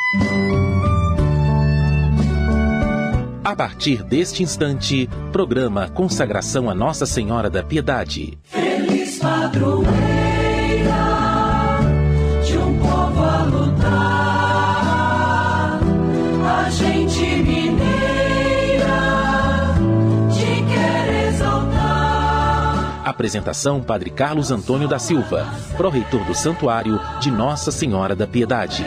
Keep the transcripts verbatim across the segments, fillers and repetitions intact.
A partir deste instante, programa Consagração a Nossa Senhora da Piedade. Feliz padroeira de um povo a lutar, a gente mineira te quer exaltar. Apresentação: Padre Carlos Antônio da Silva, pró-reitor do Santuário de Nossa Senhora da Piedade.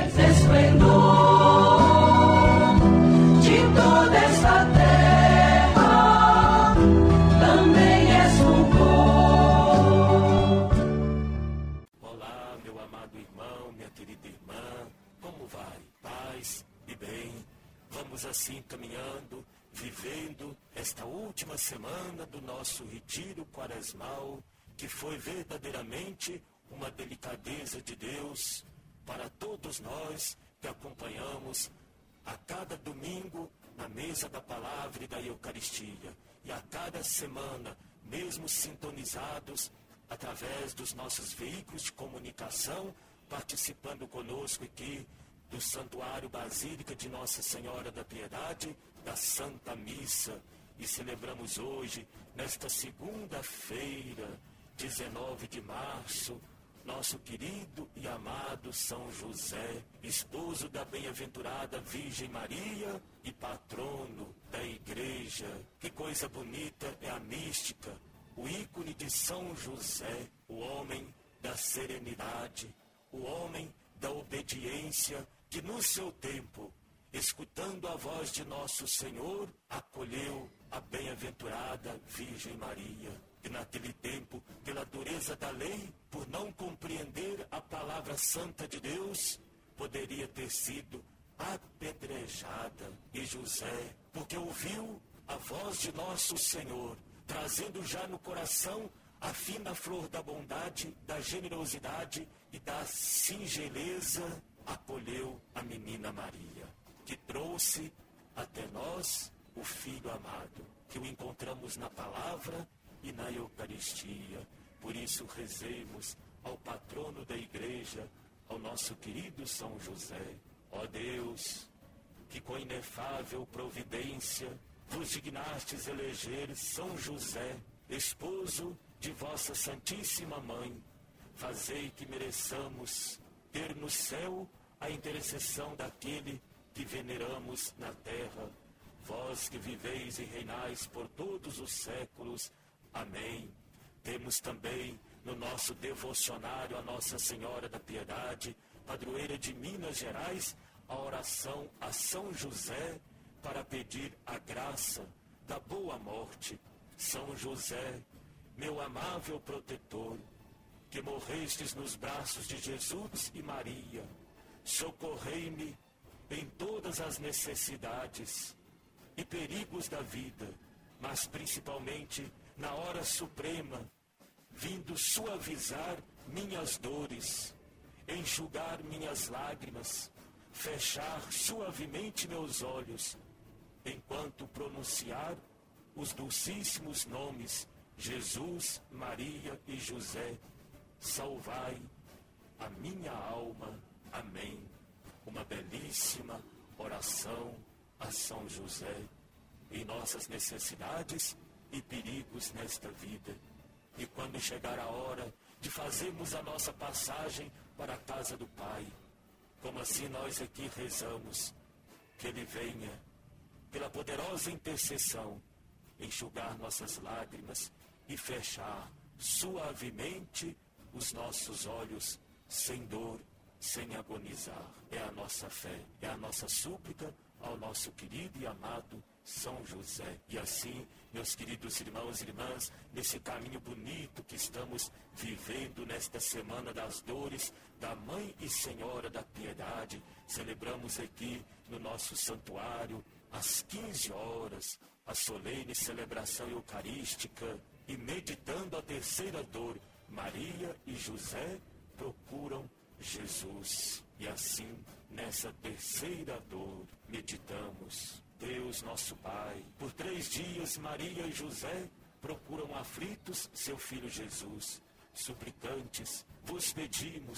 Assim caminhando, vivendo esta última semana do nosso retiro quaresmal, que foi verdadeiramente uma delicadeza de Deus para todos nós que acompanhamos a cada domingo na mesa da palavra e da Eucaristia, e a cada semana, mesmo sintonizados através dos nossos veículos de comunicação, participando conosco aqui do Santuário Basílica de Nossa Senhora da Piedade, da Santa Missa. E celebramos hoje, nesta segunda-feira, dezenove de março, nosso querido e amado São José, esposo da bem-aventurada Virgem Maria e patrono da Igreja. Que coisa bonita é a mística, o ícone de São José, o homem da serenidade, o homem da obediência, que no seu tempo, escutando a voz de nosso Senhor, acolheu a bem-aventurada Virgem Maria. E naquele tempo, pela dureza da lei, por não compreender a palavra santa de Deus, poderia ter sido apedrejada. E José, porque ouviu a voz de nosso Senhor, trazendo já no coração a fina flor da bondade, da generosidade e da singeleza, acolheu a menina Maria, que trouxe até nós o Filho amado, que o encontramos na palavra e na Eucaristia. Por isso rezemos ao patrono da Igreja, ao nosso querido São José. Ó Deus, que com inefável providência vos dignastes eleger São José, esposo de vossa Santíssima Mãe, fazei que mereçamos ter no céu a intercessão daquele que veneramos na terra, vós que viveis e reinais por todos os séculos. Amém. Temos também no nosso devocionário a Nossa Senhora da Piedade, padroeira de Minas Gerais, a oração a São José para pedir a graça da boa morte. São José, meu amável protetor, que morrestes nos braços de Jesus e Maria, socorrei-me em todas as necessidades e perigos da vida, mas principalmente na hora suprema, vindo suavizar minhas dores, enxugar minhas lágrimas, fechar suavemente meus olhos, enquanto pronunciar os dulcíssimos nomes Jesus, Maria e José. Salvai a minha alma. Amém. Uma belíssima oração a São José em nossas necessidades e perigos nesta vida. E quando chegar a hora de fazermos a nossa passagem para a casa do Pai, como assim nós aqui rezamos, que Ele venha, pela poderosa intercessão, enxugar nossas lágrimas e fechar suavemente os nossos olhos, sem dor, sem agonizar. É a nossa fé, é a nossa súplica ao nosso querido e amado São José. E assim, meus queridos irmãos e irmãs, nesse caminho bonito que estamos vivendo nesta Semana das Dores da Mãe e Senhora da Piedade, celebramos aqui no nosso santuário, às quinze horas, a solene celebração eucarística, e meditando a terceira dor, Maria e José procuram Jesus. E assim, nessa terceira dor, meditamos. Deus nosso Pai, por três dias Maria e José procuram aflitos seu Filho Jesus. Suplicantes, vos pedimos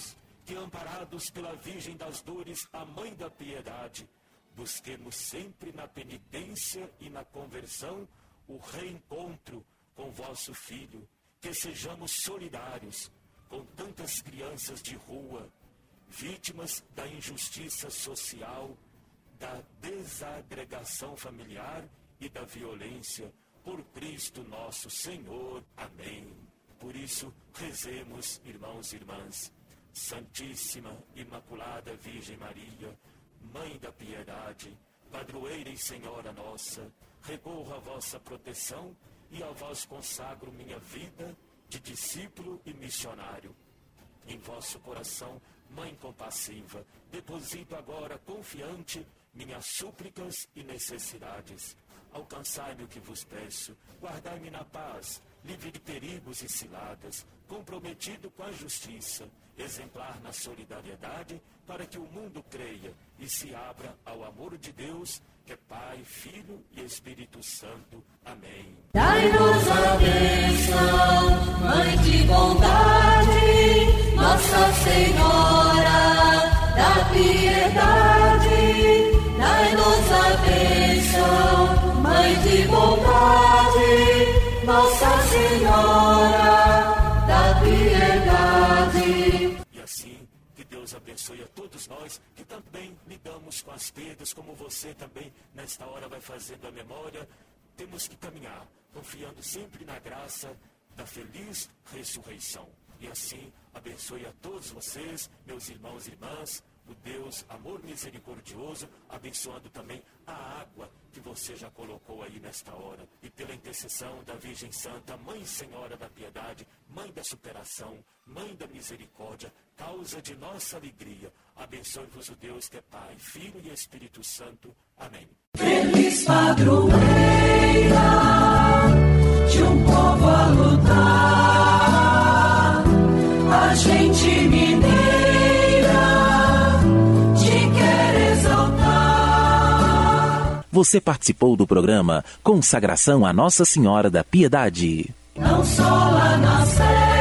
que, amparados pela Virgem das Dores, a Mãe da Piedade, busquemos sempre na penitência e na conversão o reencontro com vosso Filho, que sejamos solidários com tantas crianças de rua, vítimas da injustiça social, da desagregação familiar e da violência, por Cristo nosso Senhor. Amém. Por isso, rezemos, irmãos e irmãs. Santíssima, Imaculada Virgem Maria, Mãe da Piedade, Padroeira e Senhora nossa, recorro à vossa proteção e a vós consagro minha vida de discípulo e missionário. Em vosso coração, Mãe compassiva, deposito agora confiante minhas súplicas e necessidades. Alcançai-me o que vos peço, guardai-me na paz, livre de perigos e ciladas, comprometido com a justiça, exemplar na solidariedade, para que o mundo creia e se abra ao amor de Deus, que é Pai, Filho e Espírito Santo. Amém. Dai-nos a bênção, Mãe de bondade, Nossa Senhora da Piedade. Dai-nos a bênção, Mãe de bondade, Nossa Senhora da Piedade. E assim, que Deus abençoe a todos nós que também lidamos com as perdas, como você também nesta hora vai fazendo a memória. Temos que caminhar, confiando sempre na graça da feliz ressurreição. E assim, abençoe a todos vocês, meus irmãos e irmãs, o Deus, amor misericordioso, abençoando também a água que você já colocou aí nesta hora. E pela intercessão da Virgem Santa, Mãe Senhora da Piedade, Mãe da Superação, Mãe da Misericórdia, causa de nossa alegria, abençoe-vos o Deus que é Pai, Filho e Espírito Santo. Amém. Feliz padroeira de um povo a lutar, a gente mineira te quer exaltar. Você participou do programa Consagração a Nossa Senhora da Piedade. Não só lá na Sé